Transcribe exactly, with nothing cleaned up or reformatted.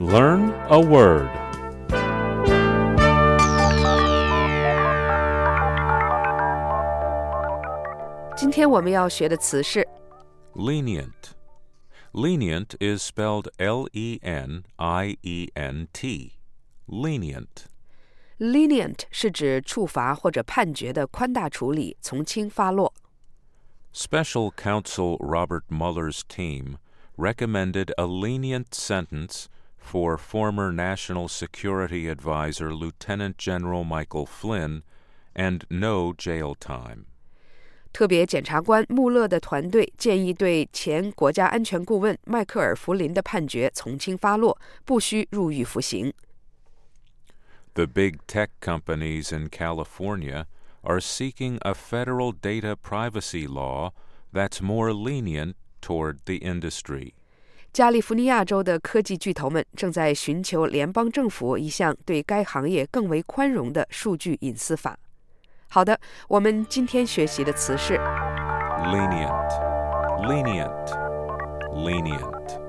Learn a word. Lenient. 今天我们要学的词是 Lenient. Lenient is spelled L E N I E N T. Lenient. Lenient 是指处罚或者判决的宽大处理，从轻发落。 Special Counsel Robert Mueller's team recommended a lenient sentence for former National Security Advisor Lieutenant General Michael Flynn and no jail time. 特别检察官穆勒的团队建议对前国家安全顾问迈克尔·弗林的判决从轻发落，不需入狱服刑。 The big tech companies in California are seeking a federal data privacy law that's more lenient toward the industry. 加利福尼亚州的科技巨头们正在寻求联邦政府一项对该行业更为宽容的数据隐私法。好的，我们今天学习的词是 Lenient, lenient, lenient.